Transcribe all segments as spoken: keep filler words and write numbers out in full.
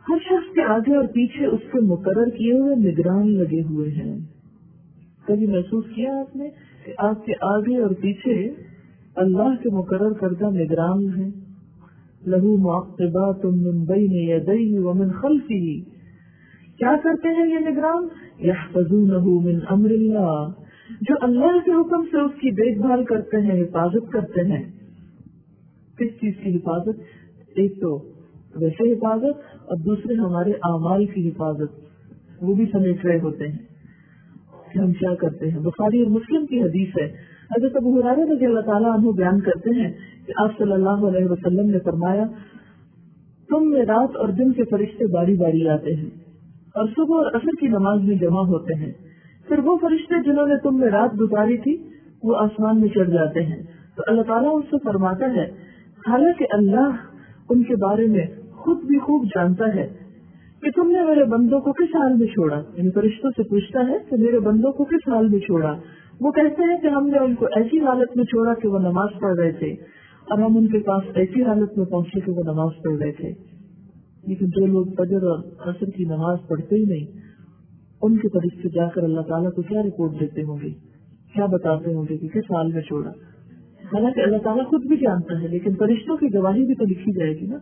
ہر شخص کے آگے اور پیچھے اس کے مقرر کیے ہوئے نگران لگے ہوئے ہیں. کبھی محسوس کیا آپ نے کہ آپ کے آگے اور پیچھے اللہ کے مقرر کردہ نگران ہیں؟ لہو معقبات من بین یدیہ ومن خلفہ. کیا کرتے ہیں یہ نگران؟ یحفظونہ من امر اللہ. جو اللہ کے حکم سے اس کی دیکھ بھال کرتے ہیں، حفاظت کرتے ہیں. کس چیز کی حفاظت؟ ایک تو ویسے حفاظت اور دوسرے ہمارے اعمال کی حفاظت. وہ بھی سمیٹ رہے ہوتے ہیں کہ ہم کیا کرتے ہیں. بخاری اور مسلم کی حدیث ہے، حضرت ابو ہریرہ رضی اللہ تعالیٰ عنہ بیان کرتے ہیں کہ آپ صلی اللہ علیہ وسلم نے فرمایا، تم میں رات اور دن کے فرشتے باری باری آتے ہیں اور صبح اور عصر کی نماز میں جمع ہوتے ہیں. پھر وہ فرشتے جنہوں نے تم میں رات گزاری تھی وہ آسمان میں چڑھ جاتے ہیں. تو اللہ تعالیٰ ان سے فرماتا ہے، حالانکہ اللہ ان کے بارے میں خود بھی خوب جانتا ہے کہ تم نے میرے بندوں کو کس حال میں چھوڑا. یعنی فرشتوں سے پوچھتا ہے کہ میرے بندوں کو کس حال میں چھوڑا. وہ کہتے ہیں کہ ہم نے ان کو ایسی حالت میں چھوڑا کہ وہ نماز پڑھ رہے تھے، اور ہم ان کے پاس ایسی حالت میں پہنچے کہ وہ نماز پڑھ رہے تھے. لیکن جو لوگ فجر اور عصر کی نماز پڑھتے ہی نہیں، ان کے فرشتے جا کر اللہ تعالیٰ کو کیا رپورٹ دیتے ہوں گے، کیا بتاتے ہوں گے کہ کس حال میں چھوڑا. حالانکہ اللہ تعالیٰ خود بھی جانتا ہے، لیکن فرشتوں کی گواہی بھی تو لکھی جائے گی نا.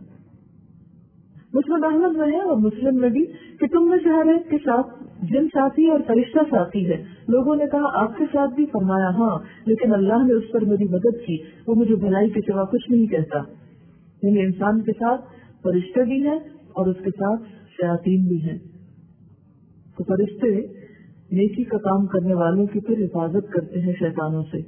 مسلم احمد میں ہے اور مسلم میں بھی کہ تم میں سے ہر ایک کے ساتھ جن ساتھی اور فرشتہ ساتھی ہے. لوگوں نے کہا آپ کے ساتھ بھی؟ فرمایا ہاں، لیکن اللہ نے اس پر میری مدد کی، وہ مجھے بھلائی کے سوا کچھ نہیں کہتا. یعنی انسان کے ساتھ فرشتے بھی ہیں اور اس کے ساتھ شیاطین بھی ہیں. تو فرشتے نیکی کا کام کرنے والوں کی پھر حفاظت کرتے ہیں شیطانوں سے،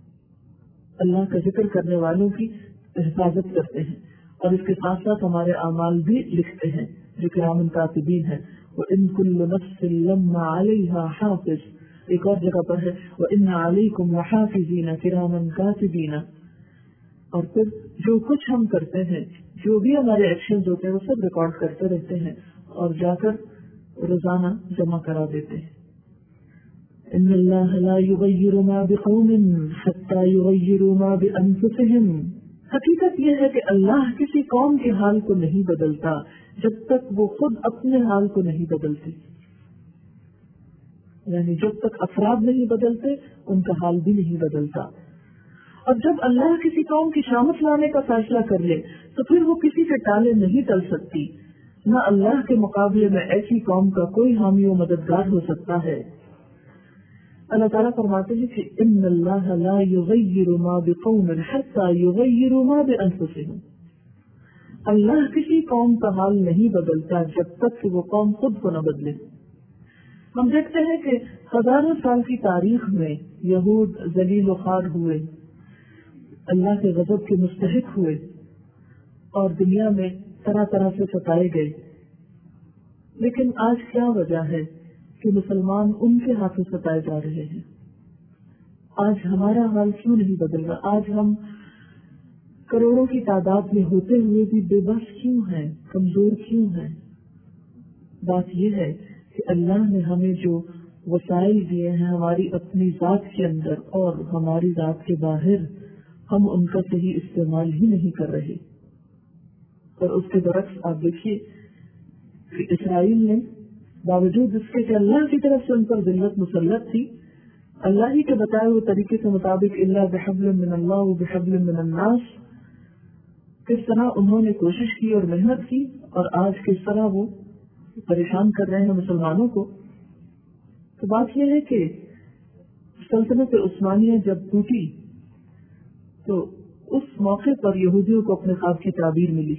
اللہ کا ذکر کرنے والوں کی حفاظت کرتے ہیں، اور اس کے ساتھ ساتھ ہمارے اعمال بھی لکھتے ہیں جو کرام کاتبین ہیں. وَإِن كُلُّ نَفْسٍ لَمَّا عَلَيْهَا حَافِظٌ. ایک اور جگہ پر ہے وَإِنَّ عَلَيْكُمْ لَحَافِظِينَ كِرَامًا كَاتِبِينَ. اور پھر جو کچھ ہم کرتے ہیں، جو بھی ہمارے ایکشنز ہوتے ہیں، وہ سب ریکارڈ کرتے رہتے ہیں اور جا کر روزانہ جمع کرا دیتے ہیں. ان اللہ لا یغیر ما بقوم حتی یغیروا ما بانفسهم. حقیقت یہ ہے کہ اللہ کسی قوم کے حال کو نہیں بدلتا جب تک وہ خود اپنے حال کو نہیں بدلتے. یعنی جب تک افراد نہیں بدلتے ان کا حال بھی نہیں بدلتا. اور جب اللہ کسی قوم کی شامت لانے کا فیصلہ کر لے تو پھر وہ کسی سے ٹالے نہیں ٹل سکتی. نہ اللہ کے مقابلے میں ایسی قوم کا کوئی حامی و مددگار ہو سکتا ہے. اللہ تعالیٰ فرماتے ہیں کہ ان اللہ لا یغیر ما بقوم حتی یغیروا ما بانفسهم. اللہ کسی قوم کا حال نہیں بدلتا جب تک کہ وہ قوم خود کو نہ بدلے. ہم دیکھتے ہیں کہ ہزاروں سال کی تاریخ میں یہود ذلیل و خوار ہوئے، اللہ کے غضب کے مستحق ہوئے اور دنیا میں طرح طرح سے ستائے گئے. لیکن آج کیا وجہ ہے کہ مسلمان ان کے ہاتھوں ستائے جا رہے ہیں؟ آج ہمارا حال کیوں نہیں بدل رہا؟ آج ہم کروڑوں کی تعداد میں ہوتے ہوئے بھی بے بس کیوں ہیں، کمزور کیوں ہیں؟ بات یہ ہے کہ اللہ نے ہمیں جو وسائل دیے ہیں ہماری اپنی ذات کے اندر اور ہماری ذات کے باہر، ہم ان کا صحیح استعمال ہی نہیں کر رہے. اور اس کے برعکس آپ دیکھیے کہ اسرائیل نے باوجود اس کے کہ اللہ کی طرف سے ان پر ذلت مسلط تھی، اللہ ہی کے بتائے ہوئے طریقے کے مطابق اللہ بحبل من اللہ و بحبل من الناس، کس طرح انہوں نے کوشش کی اور محنت کی، اور آج کس طرح وہ پریشان کر رہے ہیں مسلمانوں کو. تو بات یہ ہے کہ سلطنت عثمانیہ جب ٹوٹی تو اس موقع پر یہودیوں کو اپنے خواب کی تعبیر ملی،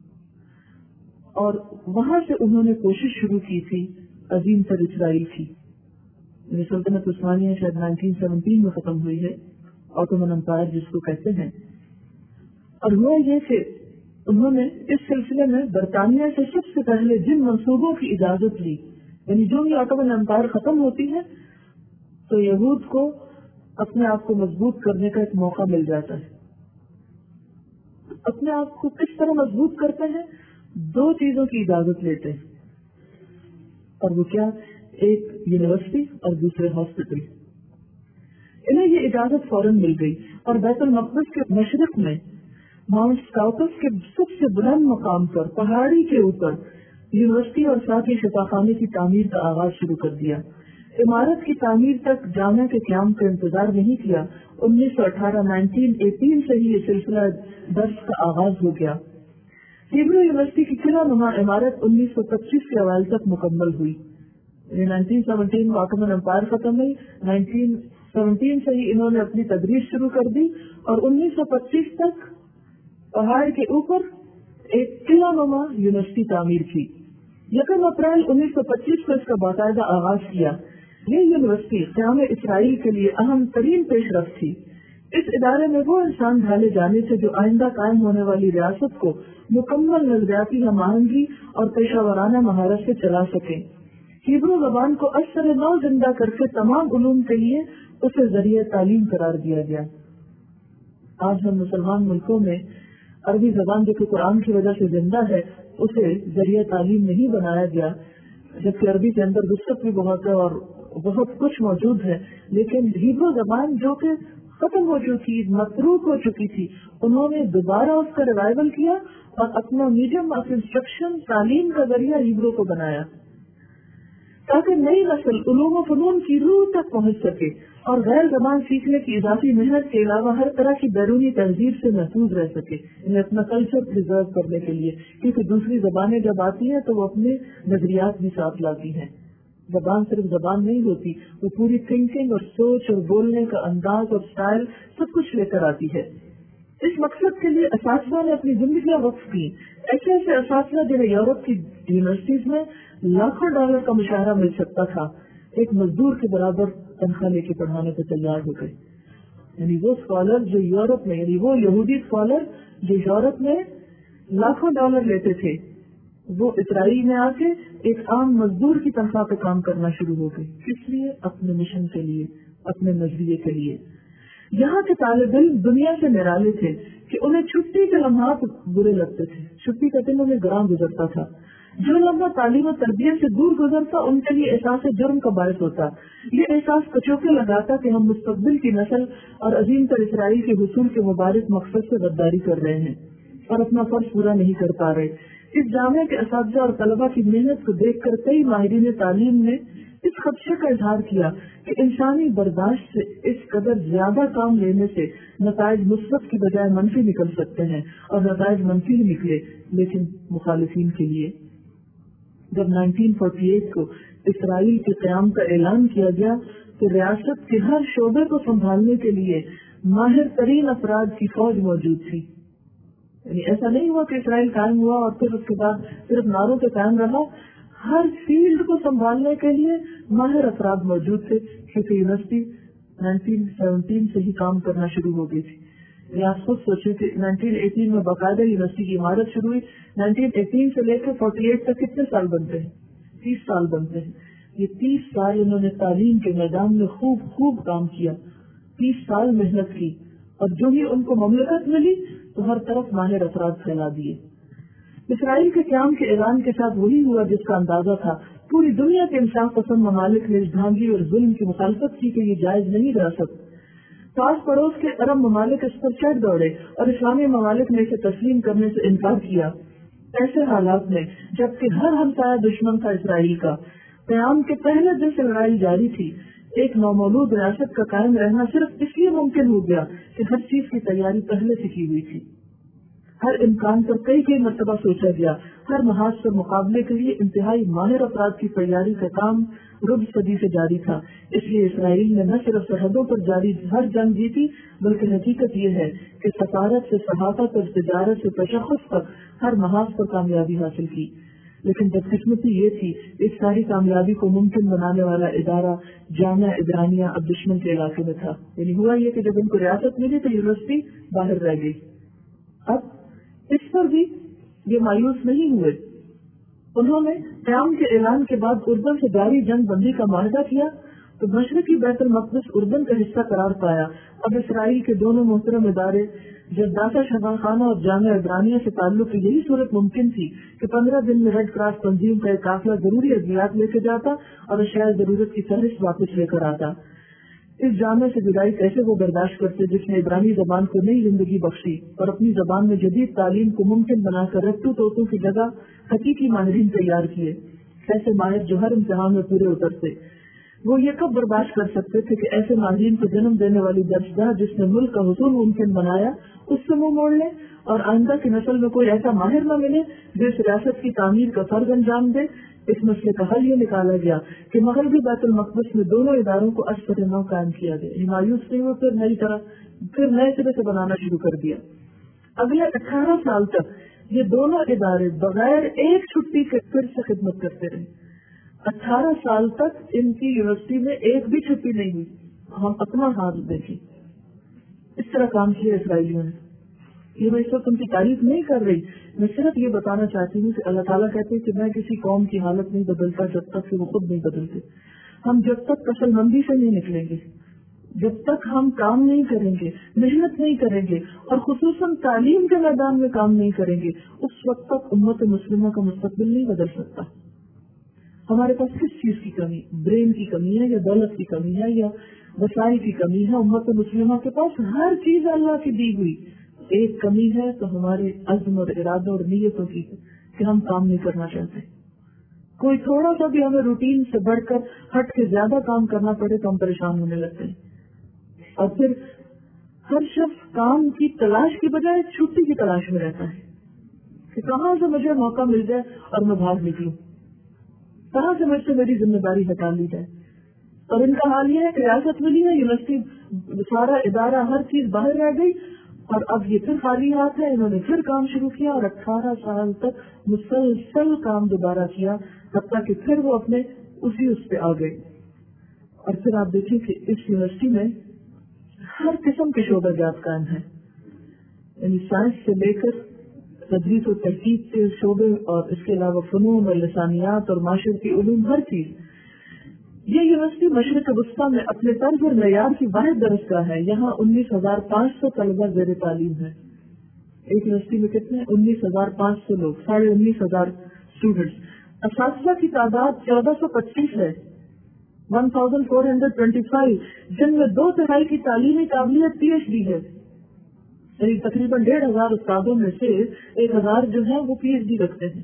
اور وہاں سے انہوں نے کوشش شروع کی تھی عظیم تر اسرائیل کی. سلطنت عثمانیہ شاید نائنٹین سیونٹین میں ختم ہوئی ہے، آٹومن امپائر جس کو کہتے ہیں. اور ہوا یہ کہ انہوں نے اس سلسلے میں برطانیہ سے سب سے پہلے جن منصوبوں کی اجازت لی، یعنی جو بھی آٹومن امپائر ختم ہوتی ہے تو یہود کو اپنے آپ کو مضبوط کرنے کا ایک موقع مل جاتا ہے. اپنے آپ کو کس طرح مضبوط کرتے ہیں؟ دو چیزوں کی اجازت لیتے ہیں، اور وہ کیا؟ ایک یونیورسٹی اور دوسرے ہاسپٹل. انہیں یہ اجازت فوراً مل گئی، اور بیت المقدس کے مشرق میں ماؤنٹ اسکاؤٹس کے سب سے بلند مقام پر پہاڑی کے اوپر یونیورسٹی اور ساتھ ہی شفاخانے کی تعمیر کا آغاز شروع کر دیا۔ عمارت کی تعمیر تک جامعہ کے قیام کا انتظار نہیں کیا، انیس سو اٹھارہ نائنٹین ایٹین سے ہی یہ سلسلہ درس کا آغاز ہو گیا۔ ہیبرو یونیورسٹی کی قلعہ نما عمارت انیس سو پچیس کے اوائل تک مکمل ہوئی۔ نائنٹین سیونٹین میں آٹومن امپائر ختم ہوئی، نائنٹین سیونٹین سے ہی انہوں نے اپنی تدریس شروع کر دی اور انیس سو پچیس تک پہاڑ کے اوپر ایک قلعہ نما یونیورسٹی تعمیر کی۔ یکم اپریل انیس سو پچیس کو اس کا باقاعدہ آغاز کیا۔ یہ یونیورسٹی قیام اسرائیل کے لیے اہم ترین پیش رفت تھی۔ اس ادارے میں وہ انسان ڈھالے جانے سے جو آئندہ قائم ہونے والی ریاست کو مکمل نظریاتی ہم آہنگی اور پیشہ ورانہ مہارت سے چلا سکے۔ ہیبرو زبان کو اثر نو زندہ کر کے تمام علوم کے لیے اسے ذریعہ تعلیم قرار دیا گیا۔ آج ہم مسلمان ملکوں میں عربی زبان جو کہ قرآن کی وجہ سے زندہ ہے اسے ذریعہ تعلیم نہیں بنایا گیا، جبکہ عربی کے اندر وسعت بھی بہت ہے اور بہت کچھ موجود ہے، لیکن ہیبرو زبان جو کہ ختم ہو چکی، متروک ہو چکی تھی، انہوں نے دوبارہ اس کا ریوائول کیا اور اپنا میڈیم آف انسٹرکشن تعلیم کا ذریعہ ہیبرو کو بنایا تاکہ نئی نسل علوم و فنون کی روح تک پہنچ سکے اور غیر زبان سیکھنے کی اضافی محنت کے علاوہ ہر طرح کی بیرونی تہذیب سے محفوظ رہ سکے، انہیں اپنا کلچر پرزرو کرنے کے لیے، کیونکہ دوسری زبانیں جب آتی ہیں تو وہ اپنے نظریات بھی ساتھ لاتی ہیں۔ زبان صرف زبان نہیں ہوتی، وہ پوری تھنکنگ اور سوچ اور بولنے کا انداز اور سٹائل سب کچھ لے کر آتی ہے۔ اس مقصد کے لیے اساتذہ نے اپنی زندگیاں وقف کی۔ ایسے ایسے اساتذہ جنہیں یورپ کی یونیورسٹیز میں لاکھوں ڈالر کا مشاہرہ مل سکتا تھا، ایک مزدور کے برابر تنخواہ لے کے پڑھانے کو تیار ہو گئے۔ یعنی وہ اسکالر جو یورپ میں، یعنی وہ یہودی اسکالر جو یورپ میں لاکھوں ڈالر لیتے تھے، وہ اسرائیل میں آ کے ایک عام مزدور کی تنخواہ پہ کام کرنا شروع ہو گئے۔ کس لیے؟ اپنے مشن کے لیے، اپنے نظریے کے لیے۔ یہاں کے طالب علم دنیا سے نرالے تھے کہ انہیں چھٹی کے لمحات برے لگتے تھے، چھٹی کا دن انہیں گراں گزرتا تھا۔ جو لمحہ تعلیم و تربیت سے دور گزرتا ان کے لیے احساس جرم کا باعث ہوتا۔ یہ احساس کچوکے لگاتا کہ ہم مستقبل کی نسل اور عظیم تر اسرائیل کے حصول کے مبارک مقصد سے غداری کر رہے ہیں اور اپنا فرض پورا نہیں کر پا رہے۔ اس جامعہ کے اساتذہ اور طلبہ کی محنت کو دیکھ کر کئی ماہرین تعلیم نے اس خدشے کا اظہار کیا کہ انسانی برداشت سے اس قدر زیادہ کام لینے سے نتائج مثبت کی بجائے منفی نکل سکتے ہیں، اور نتائج منفی ہی نکلے، لیکن مخالفین کے لیے۔ جب نائنٹین فورٹی ایٹ کو اسرائیل کے قیام کا اعلان کیا گیا تو ریاست کے ہر شعبے کو سنبھالنے کے لیے ماہر ترین افراد کی فوج موجود تھی۔ یعنی ایسا نہیں ہوا کہ اسرائیل قائم ہوا اور پھر اس کے بعد صرف نعروں پہ قائم رہا، ہر فیلڈ کو سنبھالنے کے لیے ماہر افراد موجود تھے، کیونکہ یونیورسٹی نائنٹین سیونٹین سے ہی کام کرنا شروع ہو گئی تھی۔ ریاست خود سوچے کہ نائنٹین ایٹین میں باقاعدہ یونیورسٹی کی عمارت شروع ہوئی، نائنٹین ایٹین سے لے کر فورٹی ایٹ تک کتنے سال بنتے ہیں؟ تیس سال بنتے ہیں۔ یہ تیس سال انہوں نے تعلیم کے میدان میں خوب خوب کام کیا، تیس سال محنت کی، اور جو ہی ان کو مملکت ملی تو ہر طرف ماہر افراد پھیلا دیے۔ اسرائیل کے قیام کے اعلان کے ساتھ وہی ہوا جس کا اندازہ تھا۔ پوری دنیا کے انصاف پسند ممالک نے اس دھاندلی اور ظلم کی مخالفت کی کہ یہ جائز نہیں رہ سکتا۔ پاس پڑوس کے عرب ممالک اس پر چڑھ دوڑے اور اسلامی ممالک نے اسے تسلیم کرنے سے انکار کیا۔ ایسے حالات میں جبکہ ہر ہمسایہ دشمن تھا اسرائیل کا، قیام کے پہلے دن سے لڑائی جاری تھی، ایک نومولود ریاست کا قائم رہنا صرف اس لیے ممکن ہو گیا کہ ہر چیز کی تیاری پہلے سے کی ہوئی تھی۔ ہر امکان پر کئی کئی مرتبہ سوچا گیا، ہر محاذ سے مقابلے کے لیے انتہائی ماہر افراد کی تیاری کا کام ربع صدی سے جاری تھا۔ اس لیے اسرائیل نے نہ صرف سرحدوں پر جاری ہر جنگ جیتی، بلکہ حقیقت یہ ہے کہ سفارت سے صحافت اور تجارت سے تشخص تک ہر محاذ پر کامیابی حاصل کی۔ لیکن بدقسمتی یہ تھی اس ساری کامیابی کو ممکن بنانے والا ادارہ جامعہ عبرانیہ اب دشمن کے علاقے میں تھا۔ یعنی ہوا یہ کہ جب ان کو ریاست ملی تو یونیورسٹی باہر رہ گئی۔ اب اس پر بھی یہ مایوس نہیں ہوئے، انہوں نے قیام کے اعلان کے بعد اردن سے جاری جنگ بندی کا معاہدہ کیا تو مشرقی بیت المقدس اردن کا حصہ قرار پایا۔ اب اسرائیل کے دونوں محترم ادارے جداسا شفا خانہ اور جامعہ عبرانیہ سے تعلق کی یہی صورت ممکن تھی کہ پندرہ دن میں ریڈ کراس تنظیم کا ایک قافلہ ضروری ادویات لے کے جاتا اور اشیاء ضرورت کی فہرست واپس لے کر آتا۔ اس جامع سے جدائی کیسے وہ برداشت کرتے جس نے عبرانی زبان کو نئی زندگی بخشی اور اپنی زبان میں جدید تعلیم کو ممکن بنا کر رٹو توتوں کی جگہ حقیقی ماہرین تیار کیے. ایسے ماہر جو ہر امتحان میں پورے اترتے. وہ یہ کب برداشت کر سکتے تھے کہ ایسے ماہرین کو جنم دینے والی درجگاہ جس نے ملک کا حصول ممکن بنایا اس سے منہ موڑ لے اور آئندہ کی نسل میں کوئی ایسا ماہر نہ ملے جو اس ریاست کی تعمیر کا فرض انجام دے. اس مسئلے کا حل یہ نکالا گیا کہ مغربی بیت المقدس میں دونوں اداروں کو از سر نو قائم کیا گیا. مایوس نہیں وہ پھر نئی طرح پھر نئے سرے سے بنانا شروع کر دیا. اگلے اٹھارہ سال تک یہ دونوں ادارے بغیر ایک چھٹی کے پھر سے خدمت کرتے رہے. اٹھارہ سال تک ان کی یونیورسٹی میں ایک بھی چھٹی نہیں ہوئی. ہم اپنا حال دیکھیں. اس طرح کام کیا اسرائیلیوں نے. یہ میں اس وقت ان کی تعریف نہیں کر رہی, میں صرف یہ بتانا چاہتی ہوں کہ اللہ تعالیٰ کہتے ہیں کہ میں کسی قوم کی حالت نہیں بدلتا جب تک کہ وہ خود نہیں بدلتے. ہم جب تک کسل مندی سے نہیں نکلیں گے, جب تک ہم کام نہیں کریں گے, محنت نہیں کریں گے اور خصوصاً تعلیم کے میدان میں کام نہیں کریں گے, اس وقت تک امت مسلمہ کا مستقبل نہیں بدل سکتا. ہمارے پاس کس چیز کی کمی, برین کی کمی ہے یا دولت کی کمی ہے یا وسائل کی کمی ہے؟ امت مسلمہ کے پاس ہر چیز اللہ کی دی ہوئی. ایک کمی ہے تو ہمارے عزم اور ارادوں اور نیتوں کی کہ ہم کام نہیں کرنا چاہتے. کوئی تھوڑا سا بھی ہمیں روٹین سے بڑھ کر ہٹ کے زیادہ کام کرنا پڑے تو ہم پریشان ہونے لگتے ہیں. اور پھر ہر شخص کام کی تلاش کی بجائے چھٹی کی تلاش میں رہتا ہے کہ کہاں سے مجھے موقع مل جائے اور میں بھاگ نکلوں, کہاں سے مجھ سے میری ذمہ داری ہٹا لی جائے. اور ان کا حال یہ ہے کہ ریاست ملی ہے, یونیورسٹی سارا ادارہ ہر چیز باہر رہ گئی اور اب یہ پھر خالی ہاتھ ہے. انہوں نے پھر کام شروع کیا اور اٹھارہ سال تک مسلسل کام دوبارہ کیا تب تک کہ پھر وہ اپنے اسی اس پہ آ گئے. اور پھر آپ دیکھیں کہ اس یونیورسٹی میں ہر قسم کے شعبہ جات قائم ہیں, یعنی سائنس سے لے کر تدریس و تحقیق کے شعبے اور اس کے علاوہ فنون اور لسانیات اور معاشرتی علوم, ہر چیز. یہ یونیورسٹی مشرق وسطیٰ میں اپنے طرز اور معیار کی واحد درسگاہ ہے. یہاں انیس ہزار پانچ سو طلبہ زیر تعلیم ہے. ایک یونیورسٹی میں کتنے؟ انیس ہزار پانچ سو لوگ, ساڑھے انیس ہزار اسٹوڈینٹس. اساتذہ کی تعداد چودہ سو پچیس ہے, one thousand four hundred twenty five, جن میں دو تہائی کی تعلیمی قابلیت پی ایچ ڈی ہے. یعنی تقریباً ڈیڑھ ہزار استادوں میں سے ایک ہزار جو ہے وہ پی ایچ ڈی رکھتے ہیں.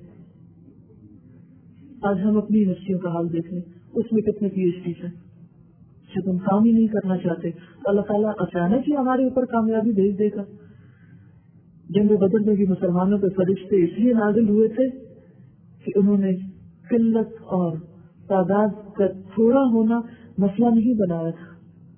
آج ہم اپنی یونیورسٹیوں کا حال دیکھ لیں, اس میں کتنے پی ایچ ڈی ہیں. جب ہم کام ہی نہیں کرنا چاہتے اللہ تعالیٰ اچانک ہی ہمارے اوپر کامیابی بھیج دے گا. جنگ بدر میں بھی مسلمانوں کے فرشتے اس لیے نازل ہوئے تھے کہ انہوں نے قلت اور تعداد کا تھوڑا ہونا مسئلہ نہیں بنایا تھا.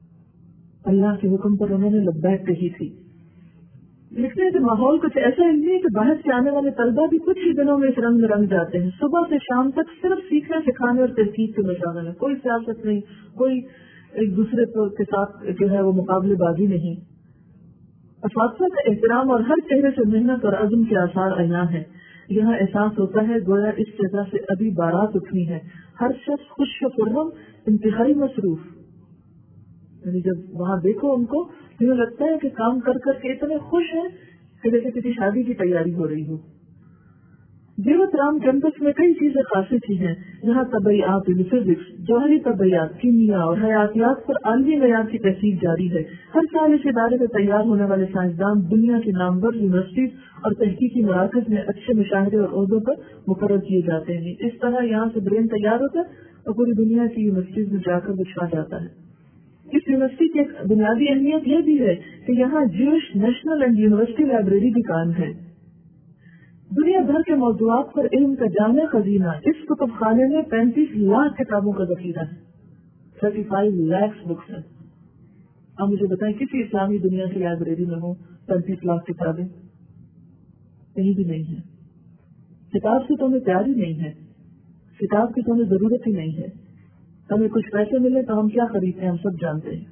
اللہ کے حکم پر انہوں نے لبیک کہی تھی. لکھتے ہیں کہ ماحول کچھ ایسا نہیں ہے کہ باہر سے آنے والے طلبہ بھی کچھ ہی دنوں میں اس رنگ میں رنگ جاتے ہیں. صبح سے شام تک صرف سیکھنے سکھانے اور تحقیق کے مشاغل ہے. کوئی سیاست نہیں, کوئی ایک دوسرے کے ساتھ جو ہے وہ مقابلے بازی نہیں. اساتذہ کا احترام اور ہر چہرے سے محنت اور عزم کے آثار عیاں ہیں. یہاں احساس ہوتا ہے گویا اس جگہ سے ابھی بارات اٹھنی ہے. ہر شخص خوش و خرم, انتہائی مصروف. یعنی جب وہاں دیکھو ان کو مجھے لگتا ہے کہ کام کر کر کے اتنے خوش ہیں کہ جیسے کسی شادی کی تیاری ہو رہی ہو. جیوت رام کیمپس میں کئی چیزیں خاصی چیز ہیں. یہاں طبیعیات, فزکس, جوہری طبیعیات, کیمیا اور حیاتیات پر عالمی معیار کی تحصیل جاری ہے. ہر سال اس ادارے سے تیار ہونے والے سائنسدان دنیا کی نامور یونیورسٹیز اور تحقیقی مراکز میں اچھے مشاہدے اور عہدوں پر مقرر کیے جاتے ہیں. اس طرح یہاں سے برین تیار ہوتا ہے اور پوری دنیا کی یونیورسٹیز میں جا کر بچھا جاتا ہے. اس یونیورسٹی کی ایک بنیادی اہمیت یہ بھی ہے کہ یہاں Jewish national and university library بھی قائم ہے. دنیا بھر کے موضوعات پر علم کا جامع خزینہ. اس کتب خانے میں پینتیس لاکھ کتابوں کا ذخیرہ ہے. تھرٹی فائیو لیکس بکس ہے. اب مجھے بتائیں کسی اسلامی دنیا کی لائبریری میں ہوں پینتیس لاکھ کتابیں؟ کہیں بھی نہیں ہے. کتاب سے تو ہمیں پیار ہی نہیں ہے, کتاب کی تو ہمیں ضرورت ہی نہیں ہے. ہمیں کچھ پیسے ملے تو ہم کیا خریدتے ہیں, ہم سب جانتے ہیں.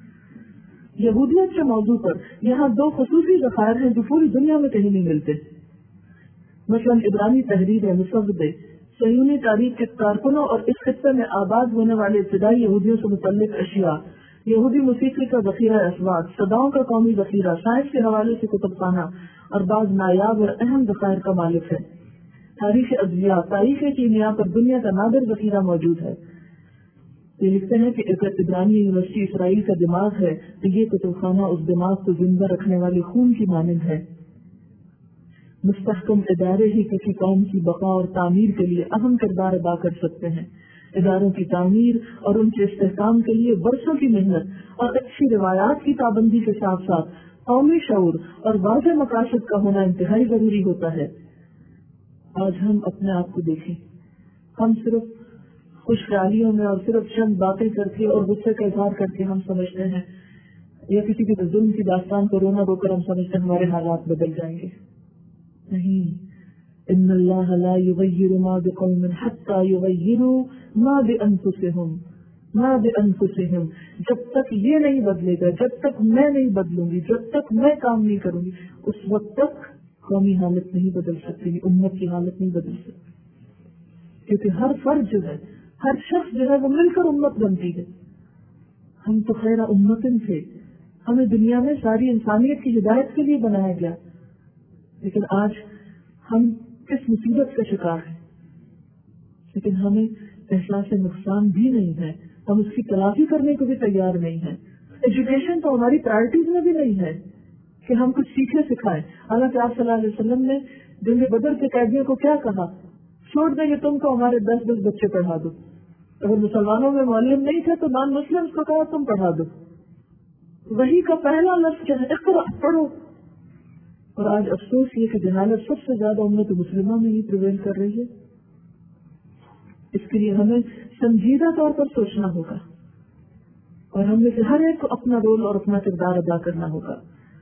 یہودیت کے موضوع پر یہاں دو خصوصی ذخائر ہیں جو پوری دنیا میں کہیں نہیں ملتے. مثلاً عبرانی تحریر مصوبے, صہیونی تاریخ کے کارکنوں اور اس خطے میں آباد ہونے والے ابتدائی یہودیوں سے متعلق اشیاء, یہودی موسیقی کا ذخیرہ اسوات, صداؤں کا قومی ذخیرہ, سائنس کے حوالے سے کتب خانہ اور بعض نایاب اور اہم ذخائر کا مالک ہے. تاریخ ادویات, تاریخ کیمیا پر دنیا کا نادر ذخیرہ موجود ہے. یہ لکھتے ہیں کہ ابراہیمی یونیورسٹی اسرائیل کا دماغ ہے تو یہ کتب خانہ اس دماغ کو زندہ رکھنے والے خون کی مانند ہے. مستحکم ادارے ہی کسی قوم کی بقا اور تعمیر کے لیے اہم کردار ادا کر سکتے ہیں. اداروں کی تعمیر اور ان کے استحکام کے لیے برسوں کی محنت اور اچھی روایات کی پابندی کے ساتھ ساتھ قومی شعور اور واضح مقاصد کا ہونا انتہائی ضروری ہوتا ہے. آج ہم اپنے آپ کو دیکھیں, ہم صرف خوش خیالیوں میں اور صرف چند باتیں کر کے اور غصے کا اظہار کر کے ہم سمجھتے ہیں, یا کسی کے ظلم کی داستان کو رونا رو کر ہم سمجھتے ہیں ہمارے حالات بدل جائیں گے. نہیں, ان اللہ لا یغیر ما بقوم حتی یغیروا ما بانفسہم ما بانفسہم. جب تک یہ نہیں بدلے گا, جب تک میں نہیں بدلوں گی, جب تک میں کام نہیں کروں گی, اس وقت تک قومی حالت نہیں بدل سکتی, امت کی حالت نہیں بدل سکتی. کیونکہ ہر فرد جو ہے, ہر شخص جو ہے وہ مل کر امت بنتی ہے. ہم تو خیر امتن تھے, ہمیں دنیا میں ساری انسانیت کی ہدایت کے لیے بنایا گیا, لیکن آج ہم کس مصیبت کا شکار ہیں. لیکن ہمیں احساس نقصان بھی نہیں ہے, ہم اس کی تلافی کرنے کو بھی تیار نہیں ہیں. ایجوکیشن تو ہماری پرائرٹیز میں بھی نہیں ہے کہ ہم کچھ سیکھے سکھائیں. حالانکہ آپ صلی اللہ علیہ وسلم نے جنگ بدر کے قیدیوں کو کیا کہا, چھوڑ دیں گے تم کو ہمارے دس دس بچے پڑھا دو. اگر مسلمانوں میں معلم نہیں تھے تو نان مسلم کو کہا تم پڑھا دو. وہی کا پہلا لفظ کیا ہے, اقرا, پڑھو. اور آج افسوس یہ کہ جہالت سب سے زیادہ امت مسلمہ میں ہی پریویل کر رہی ہے. اس کے لیے ہمیں سنجیدہ طور پر سوچنا ہوگا اور ہم میں سے ہر ایک کو اپنا رول اور اپنا کردار ادا کرنا ہوگا.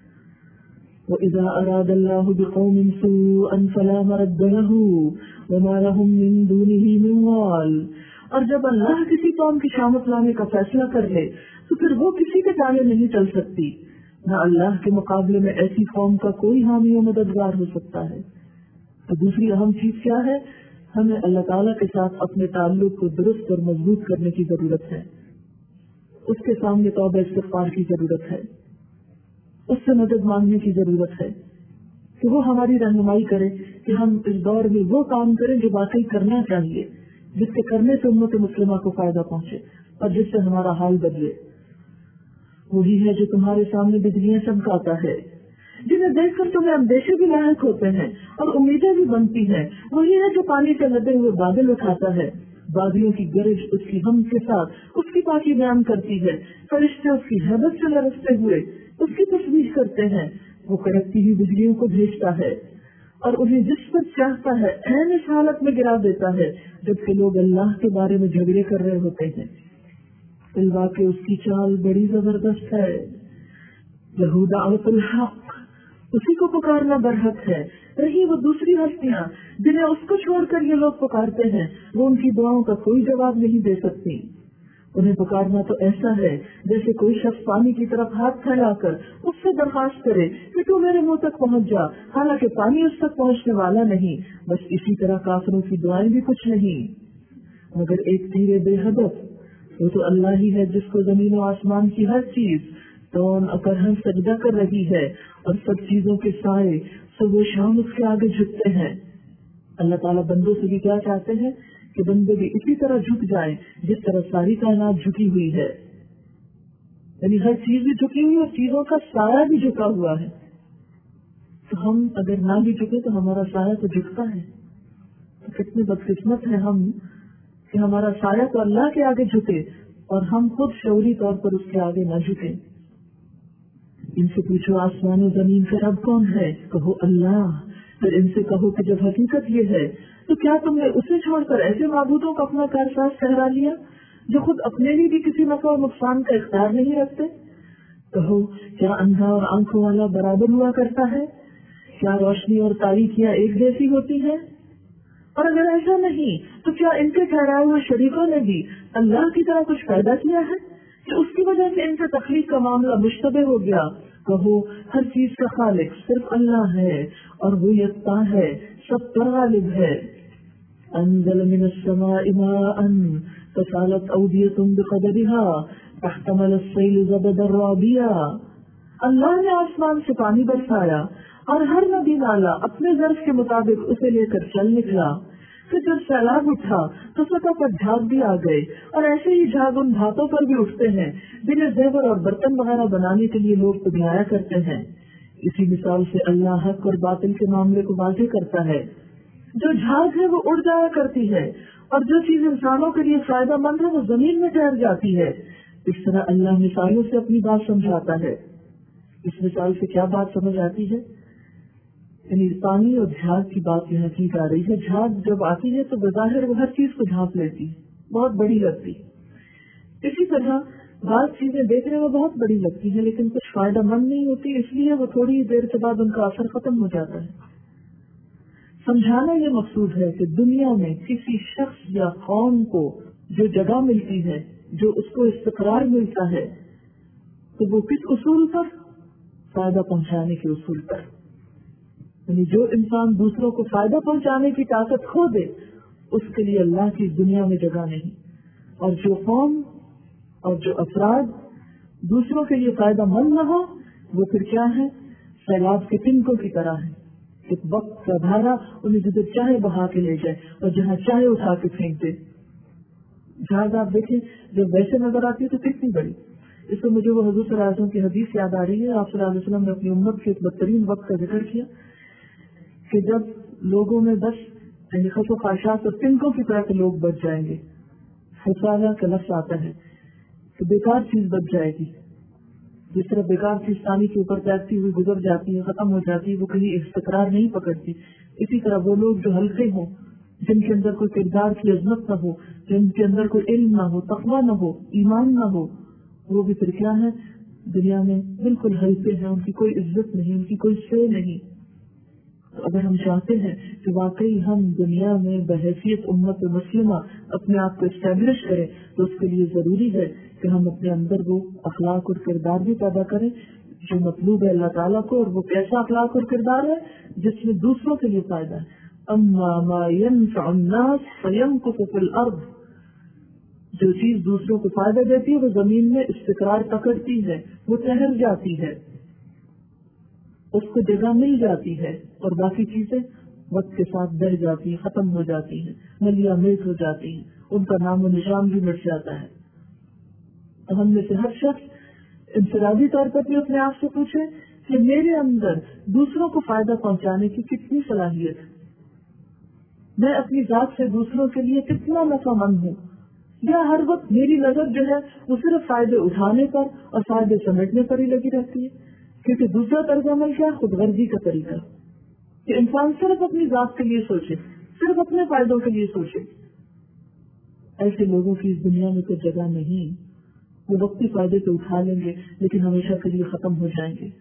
وَإِذَا أَرَادَ اللَّهُ بِقَوْمٍ سُوءًا فَلَا مَرَدَّ لَهُ وَمَا لَهُم مِّن دُونِهِ مِن وَالٍ. اور جب اللہ کسی قوم کی شامت لانے کا فیصلہ کر لے تو پھر وہ کسی کے تالے نہیں چل سکتی, نہ اللہ کے مقابلے میں ایسی قوم کا کوئی حامی و مددگار ہو سکتا ہے. تو دوسری اہم چیز کیا ہے, ہمیں اللہ تعالیٰ کے ساتھ اپنے تعلق کو درست اور مضبوط کرنے کی ضرورت ہے. اس کے سامنے توبہ استغفار کی ضرورت ہے, اس سے مدد مانگنے کی ضرورت ہے کہ وہ ہماری رہنمائی کرے کہ ہم اس دور میں وہ کام کریں جو واقعی کرنا چاہیے, جس کے کرنے سے امت مسلمہ کو فائدہ پہنچے اور جس سے ہمارا حال بدلے. وہی ہے جو تمہارے سامنے بجلیاں چمکاتا ہے, جنہیں دیکھ کر تمہیں اندیشے بھی لاحق ہوتے ہیں اور امیدیں بھی بنتی ہیں. وہی ہے جو پانی سے لدے ہوئے بادل اٹھاتا ہے, بادلوں کی گرج اس کی ہم کے ساتھ اس کی پاکی بیان کرتی ہے. فرشتے اس کی حیبت سے لرزتے ہوئے اس کی تسبیح کرتے ہیں. وہ کڑکتی ہوئی بجلیوں کو بھیجتا ہے اور انہیں جس پر چاہتا ہے عین اس حالت میں گرا دیتا ہے جبکہ لوگ اللہ کے بارے میں جھگڑے کر رہے ہوتے ہیں. الواقع اس کی چال بڑی زبردست ہے. لہو دعوت الحق, اسی کو پکارنا برحق ہے. رہی وہ دوسری ہستیاں جنہیں اس کو چھوڑ کر یہ لوگ پکارتے ہیں, وہ ان کی دعاؤں کا کوئی جواب نہیں دے سکتی. انہیں پکارنا تو ایسا ہے جیسے کوئی شخص پانی کی طرف ہاتھ پھیلا کر اس سے درخواست کرے کہ تو میرے منہ تک پہنچ جا, حالانکہ پانی اس تک پہنچنے والا نہیں. بس اسی طرح کافروں کی دعائیں بھی کچھ نہیں مگر ایک تیرے بے ہدف. وہ تو اللہ ہی ہے جس کو زمین و آسمان کی ہر چیز دون اکرہن سجدہ کر رہی ہے اور سب چیزوں کے سائے صبح و شام اس کے آگے جھکتے ہیں. اللہ تعالیٰ بندوں سے بھی کیا چاہتے ہیں کہ بندے بھی اسی طرح جھک جائیں جس طرح ساری کائنات جھکی ہوئی ہے. یعنی ہر چیز بھی جھکی ہوئی اور چیزوں کا سایہ بھی جھکا ہوا ہے. تو ہم اگر نہ بھی جھکے تو ہمارا سایہ تو جھکتا ہے. تو کتنے بدقسمت ہیں ہم کہ ہمارا سایہ تو اللہ کے آگے جھکے اور ہم خود شعوری طور پر اس کے آگے نہ جھکے. ان سے پوچھو آسمان و زمین کا رب کون ہے, کہو اللہ. پھر ان سے کہو کہ جب حقیقت یہ ہے تو کیا تم نے اسے چھوڑ کر ایسے معبودوں کو اپنا کارساز ٹھہرا لیا جو خود اپنے لیے بھی کسی نفع اور نقصان کا اختیار نہیں رکھتے. کہو کیا اندھا اور آنکھوں والا برابر ہوا کرتا ہے, کیا روشنی اور تاریکیاں ایک جیسی ہوتی ہیں؟ اور اگر ایسا نہیں تو کیا ان کے ٹھہرائے ہوئے شریکوں نے بھی اللہ کی طرح کچھ پیدا کیا ہے کہ اس کی وجہ سے ان سے تخلیق کا معاملہ مشتبہ ہو گیا؟ کہو ہر چیز کا خالق صرف اللہ ہے اور وہ یکتا ہے, سب پر غالب ہے. انزل من السماء ماء فسالت اودية بقدرها فاحتمل السيل زبدا رابيا. اللہ نے آسمان سے پانی برسایا اور ہر ندی نالا اپنے ظرف کے مطابق اسے لے کر چل نکلا. تو جب سیلاب اٹھا تو سطح پر جھاگ بھی آ گئے، اور ایسے ہی جھاگ ان گھاتوں پر بھی اٹھتے ہیں جنہیں زیور اور برتن وغیرہ بنانے کے لیے لوگ پگھلایا کرتے ہیں۔ اسی مثال سے اللہ حق اور باطل کے معاملے کو واضح کرتا ہے۔ جو جھاگ ہے وہ اڑ جایا کرتی ہے، اور جو چیز انسانوں کے لیے فائدہ مند ہے وہ زمین میں ٹھہر جاتی ہے۔ اس طرح اللہ مثالوں سے اپنی بات سمجھاتا ہے۔ اس مثال سے کیا بات سمجھ آتی ہے؟ یعنی پانی اور جھاگ کی بات یہاں کی جا رہی ہے۔ جھاگ جب آتی ہے تو بظاہر وہ ہر چیز کو ڈھانپ لیتی ہے، بہت بڑی لگتی ہے۔ اسی طرح بعض چیزیں دیکھنے میں بہت بڑی لگتی ہیں لیکن کچھ فائدہ مند نہیں ہوتی، اس لیے وہ تھوڑی دیر کے بعد ان کا اثر ختم ہو جاتا ہے۔ سمجھانا یہ مقصود ہے کہ دنیا میں کسی شخص یا قوم کو جو جگہ ملتی ہے، جو اس کو استقرار ملتا ہے، تو وہ کس اصول پر؟ فائدہ پہنچانے کے اصول پر۔ یعنی جو انسان دوسروں کو فائدہ پہنچانے کی طاقت کھو دے اس کے لیے اللہ کی دنیا میں جگہ نہیں، اور جو قوم اور جو افراد دوسروں کے لیے فائدہ مند نہ ہو وہ پھر کیا ہے؟ سیلاب کے تنکوں کی طرح ہے۔ ایک وقت کا دھارا انہیں جدھر چاہے بہا کے لے جائے اور جہاں چاہے اٹھا کے پھینک دے۔ جہاز آپ دیکھیں جب ویسے نظر آتی ہے تو کتنی بڑی۔ اس سے مجھے وہ حضور صلی اللہ علیہ وسلم کی حدیث یاد آ رہی ہے۔ آپ صلی اللہ علیہ وسلم نے اپنی امت کے ایک بدترین وقت کا ذکر کیا کہ جب لوگوں میں بس یعنی خس و خاشاک اور تنکوں کی طرح کے لوگ بچ جائیں گے۔ فسالہ کا لفظ آتا ہے کہ بیکار چیز بچ جائے گی، جس طرح بیکار چیز پانی کے اوپر تیرتی ہوئی گزر جاتی ہے، ختم ہو جاتی ہے، وہ کہیں استقرار نہیں پکڑتی، اسی طرح وہ لوگ جو ہلکے ہوں، جن کے اندر کوئی کردار کی عظمت نہ ہو، جن کے اندر کوئی علم نہ ہو، تقویٰ نہ ہو، ایمان نہ ہو، وہ بھی پھر کیا ہے؟ دنیا میں بالکل ہلکے ہیں، ان کی کوئی عزت نہیں، ان کی کوئی شے نہیں۔ تو اگر ہم چاہتے ہیں کہ واقعی ہم دنیا میں بحیثیت امت مسلمہ اپنے آپ کو اسٹیبلش کریں تو اس کے لیے ضروری ہے کہ ہم اپنے اندر وہ اخلاق اور کردار بھی پیدا کریں جو مطلوب ہے اللہ تعالیٰ کو، اور وہ کیسا اخلاق اور کردار ہے جس میں دوسروں کے لیے فائدہ ہے۔ اما ما ينفع الناس فيمكث في الارض، جو چیز دوسروں کو فائدہ دیتی ہے وہ زمین میں استقرار پکڑتی ہے، وہ ٹھہر جاتی ہے، اس کو جگہ مل جاتی ہے، اور باقی چیزیں وقت کے ساتھ بڑھ جاتی ہیں، ختم ہو جاتی ہیں، ملیا میٹ ہو جاتی ہیں، ان کا نام و نشان بھی مٹ جاتا ہے۔ تو ہم میں سے ہر شخص انفرادی طور پر بھی اپنے آپ سے پوچھے کہ میرے اندر دوسروں کو فائدہ پہنچانے کی کتنی صلاحیت ہے، میں اپنی ذات سے دوسروں کے لیے کتنا نفع مند ہوں، یا ہر وقت میری نظر جو ہے وہ صرف فائدے اٹھانے پر اور فائدے سمیٹنے پر ہی لگی رہتی ہے۔ کیونکہ دوسرا طرز عمل کیا؟ خود غرضی کا طریقہ، کہ انسان صرف اپنی ذات کے لیے سوچے، صرف اپنے فائدوں کے لیے سوچے۔ ایسے لوگوں کی اس دنیا میں کوئی جگہ نہیں، وہ وقتی فائدے تو اٹھا لیں گے لیکن ہمیشہ کے لیے ختم ہو جائیں گے۔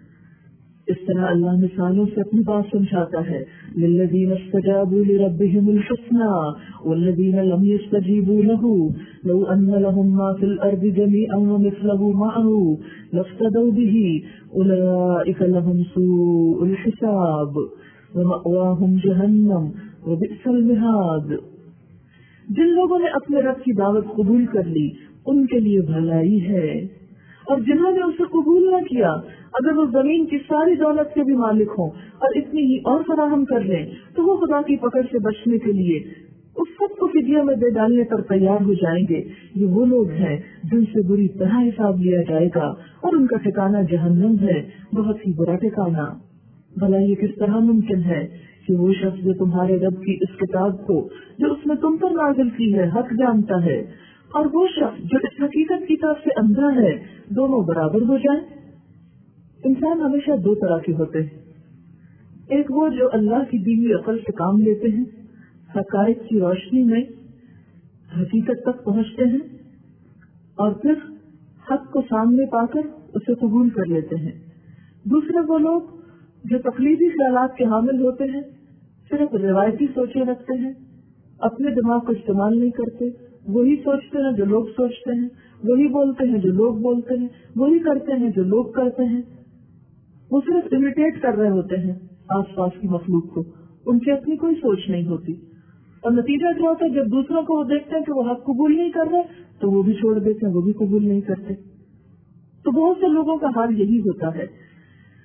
اس طرح اللہ مثالوں سے اپنی بات سمجھاتا ہے۔ للذین استجابوا لربهم الحسنى والذین لم يستجیبوا له لو ان لهم ما في الارض جميعا ومثله معه لافتدوا به اولئک لهم سوء الحساب ومأواهم جہنم وبئس المہاد۔ جن لوگوں نے اپنے رب کی دعوت قبول کر لی ان کے لیے بھلائی ہے، اور جنہوں نے اسے قبول نہ کیا اگر وہ زمین کی ساری دولت کے بھی مالک ہوں اور اتنی ہی اور فراہم کر لیں تو وہ خدا کی پکڑ سے بچنے کے لیے اس سب کو فدیہ میں دے ڈالنے پر تیار ہو جائیں گے۔ یہ وہ لوگ ہیں جن سے بری طرح حساب لیا جائے گا اور ان کا ٹھکانہ جہنم ہے، بہت ہی برا ٹھکانہ۔ بھلا یہ کس طرح ممکن ہے کہ وہ شخص جو تمہارے رب کی اس کتاب کو جو اس نے تم پر نازل کی ہے حق جانتا ہے، اور وہ شخص جو اس حقیقت کی طرف سے اندھا ہے، دونوں برابر ہو جائیں؟ انسان ہمیشہ دو طرح کے ہوتے ہیں، ایک وہ جو اللہ کی دی ہوئی عقل سے کام لیتے ہیں، حقائق کی روشنی میں حقیقت تک پہنچتے ہیں اور پھر حق کو سامنے پا کر اسے قبول کر لیتے ہیں۔ دوسرے وہ لوگ جو تقلیدی خیالات کے حامل ہوتے ہیں، صرف روایتی سوچیں رکھتے ہیں، اپنے دماغ کو استعمال نہیں کرتے، وہی سوچتے ہیں جو لوگ سوچتے ہیں، وہی بولتے ہیں جو لوگ بولتے ہیں، وہی کرتے ہیں جو لوگ کرتے ہیں۔ وہ صرف امیٹیٹ کر رہے ہوتے ہیں آس پاس کی مخلوق کو، ان کی اپنی کوئی سوچ نہیں ہوتی، اور نتیجہ کیا ہوتا ہے؟ جب دوسروں کو وہ دیکھتے ہیں کہ وہ حق قبول نہیں کر رہے تو وہ بھی چھوڑ دیتے ہیں، وہ بھی قبول نہیں کرتے۔ تو بہت سے لوگوں کا حال یہی ہوتا ہے۔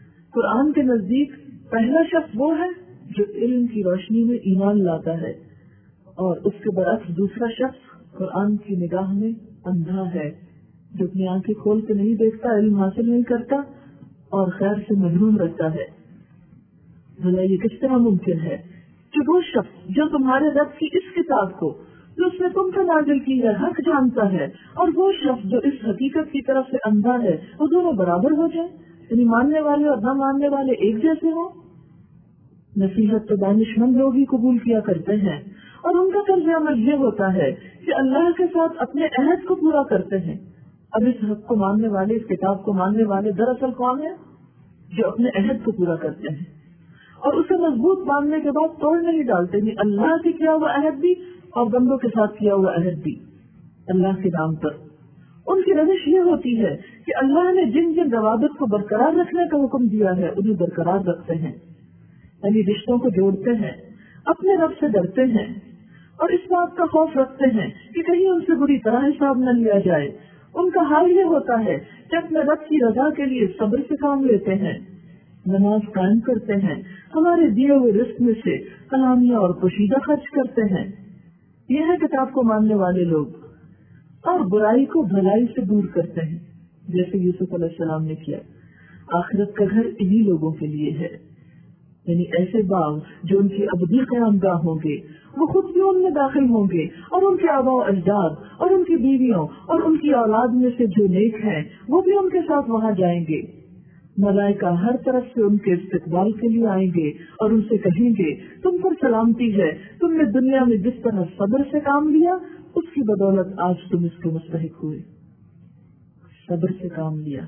قرآن کے نزدیک پہلا شخص وہ ہے جو علم کی روشنی میں ایمان لاتا ہے، اور اس کے برعکس دوسرا شخص قرآن کی نگاہ میں اندھا ہے، جو اپنی آنکھیں کھول کے نہیں دیکھتا، علم حاصل نہیں کرتا اور خیر سے محروم رہتا ہے۔ بھلا یہ کس طرح ممکن ہے کہ وہ شخص جو تمہارے رب کی اس کتاب کو جو اس نے تم سے نازل کی ہے حق جانتا ہے، اور وہ شخص جو اس حقیقت کی طرف سے اندھا ہے، وہ دونوں برابر ہو جائیں، یعنی ماننے والے اور نہ ماننے والے ایک جیسے ہوں؟ نصیحت تو دانش مند لوگ ہی قبول کیا کرتے ہیں، اور ان کا طرز عمل یہ ہوتا ہے کہ اللہ کے ساتھ اپنے عہد کو پورا کرتے ہیں۔ اب اس حق کو ماننے والے، اس کتاب کو ماننے والے دراصل کون ہیں؟ جو اپنے عہد کو پورا کرتے ہیں اور اسے مضبوط باندھنے کے بعد توڑ نہیں ڈالتے، نہیں اللہ سے کیا ہوا عہد بھی اور بندوں کے ساتھ کیا ہوا عہد بھی اللہ کے نام پر۔ ان کی روش یہ ہوتی ہے کہ اللہ نے جن جن روابط کو برقرار رکھنے کا حکم دیا ہے انہیں برقرار رکھتے ہیں، یعنی رشتوں کو جوڑتے ہیں، اپنے رب سے ڈرتے ہیں اور اس بات کا خوف رکھتے ہیں کہ کہیں ان سے بری طرح حساب نہ لیا جائے۔ ان کا حال یہ ہوتا ہے کہ اپنے رب کی رضا کے لیے صبر سے کام لیتے ہیں، نماز قائم کرتے ہیں، ہمارے دیے ہوئے رزق میں سے کلامیہ اور پوشیدہ خرچ کرتے ہیں۔ یہ ہے کتاب کو ماننے والے لوگ، اور برائی کو بھلائی سے دور کرتے ہیں، جیسے یوسف علیہ السلام نے کیا۔ آخرت کا گھر انہی لوگوں کے لیے ہے، یعنی ایسے باغ جو ان کی ابدی قیام گاہ ہوں گے، وہ خود بھی ان میں داخل ہوں گے، اور ان کے آباء و اجداد اور ان کی بیویوں اور ان کی اولاد میں سے جو نیک ہیں وہ بھی ان کے ساتھ وہاں جائیں گے۔ ملائکہ ہر طرف سے ان کے استقبال کے لیے آئیں گے اور ان سے کہیں گے تم پر سلامتی ہے، تم نے دنیا میں جس طرح صبر سے کام لیا اس کی بدولت آج تم اس کے مستحق ہوئے۔ صبر سے کام لیا،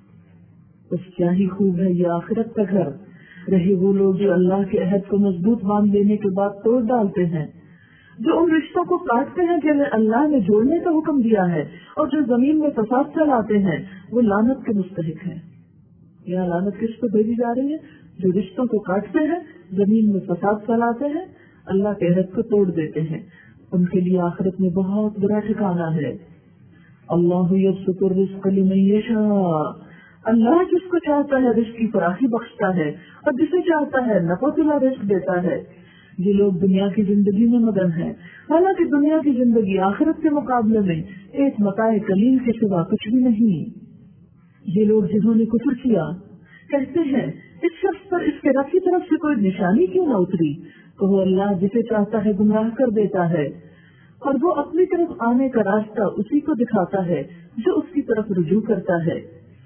بس کیا ہی خوب ہے یہ آخرت کا گھر۔ رہے وہ لوگ جو اللہ کے عہد کو مضبوط باندھ لینے کے بعد توڑ ڈالتے ہیں، جو ان رشتوں کو کاٹتے ہیں جنہیں اللہ نے جوڑنے کا حکم دیا ہے، اور جو زمین میں فساد پھیلاتے ہیں، وہ لعنت کے مستحق ہیں۔ یہاں لعنت کس کو بھیجی جا رہی ہے؟ جو رشتوں کو کاٹتے ہیں، زمین میں فساد پھیلاتے ہیں، اللہ کے عہد کو توڑ دیتے ہیں، ان کے لیے آخرت میں بہت برا ٹھکانہ ہے۔ اللہ یبسط الرزق لمن یشاء، اللہ جس کو چاہتا ہے رزق کی فراخی بخشتا ہے اور جسے چاہتا ہے نفع تلا رزق دیتا ہے۔ یہ لوگ دنیا کی زندگی میں مگن ہیں، حالانکہ دنیا کی زندگی آخرت کے مقابلے میں ایک متاع قلیل کے سوا کچھ بھی نہیں۔ یہ لوگ جنہوں نے کفر کیا کہتے ہیں اس شخص پر اس کے رب کی طرف سے کوئی نشانی کیوں نہ اتری؟ تو وہ اللہ جسے چاہتا ہے گمراہ کر دیتا ہے، اور وہ اپنی طرف آنے کا راستہ اسی کو دکھاتا ہے جو اس کی طرف رجوع کرتا ہے۔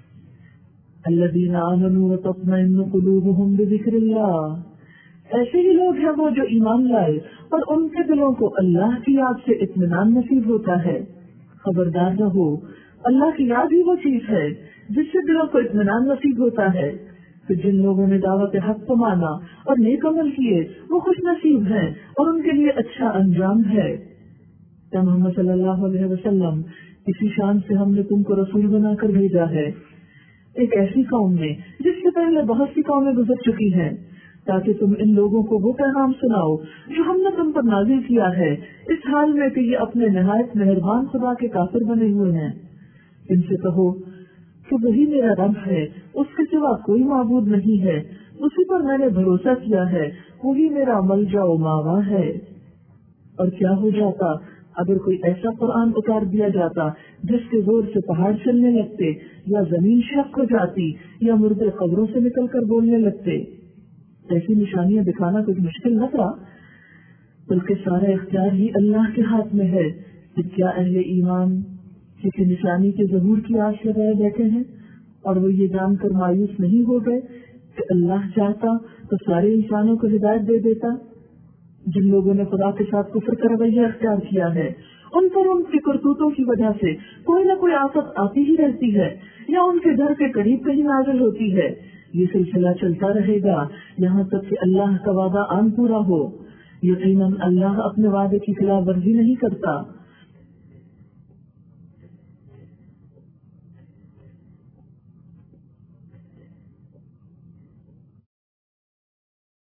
الذین آمنوا وتطمئن قلوبهم بذکر اللہ، ایسے ہی لوگ ہیں وہ جو ایمان لائے اور ان کے دلوں کو اللہ کی یاد سے اطمینان نصیب ہوتا ہے۔ خبردار رہو، اللہ کی یاد ہی وہ چیز ہے جس سے دلوں کو اطمینان نصیب ہوتا ہے۔ تو جن لوگوں نے دعوت حق کو مانا اور نیک عمل کیے وہ خوش نصیب ہیں اور ان کے لیے اچھا انجام ہے۔ کہ محمد صلی اللہ علیہ وسلم، اسی شان سے ہم نے تم کو رسول بنا کر بھیجا ہے ایک ایسی قوم میں جس سے پہلے بہت سی قومیں گزر چکی ہیں، تاکہ تم ان لوگوں کو وہ پیغام سناؤ جو ہم نے تم پر نازل کیا ہے، اس حال میں کہ یہ اپنے نہایت مہربان خدا کے کافر بنے ہوئے ہیں۔ ان سے کہو کہ وہی میرا رب ہے، اس کے سوا کوئی معبود نہیں ہے، اسی پر میں نے بھروسہ کیا ہے، وہی میرا ملجا و ماوا ہے۔ اور کیا ہو جاتا اگر کوئی ایسا قرآن اتار دیا جاتا جس کے زور سے پہاڑ چلنے لگتے، یا زمین شق ہو جاتی، یا مردے قبروں سے نکل کر بولنے لگتے۔ ایسی نشانیاں دکھانا کچھ مشکل نہ تھا، بلکہ سارا اختیار ہی اللہ کے ہاتھ میں ہے۔ کہ کیا اہل ایمان کسی نشانی کے ظہور کی آس لگائے بیٹھے ہیں اور وہ یہ جان کر مایوس نہیں ہو گئے کہ اللہ چاہتا تو سارے انسانوں کو ہدایت دے دیتا؟ جن لوگوں نے خدا کے ساتھ کفر کا رویہ اختیار کیا ہے، ان پر ان کی کرتوتوں کی وجہ سے کوئی نہ کوئی آفت آتی ہی رہتی ہے، یا ان کے گھر کے قریب کہیں نازل ہوتی ہے۔ یہ سلسلہ چلتا رہے گا یہاں تک کہ اللہ کا وعدہ آن پورا ہو۔ یقیناً اللہ اپنے وعدے کی خلاف ورزی نہیں کرتا۔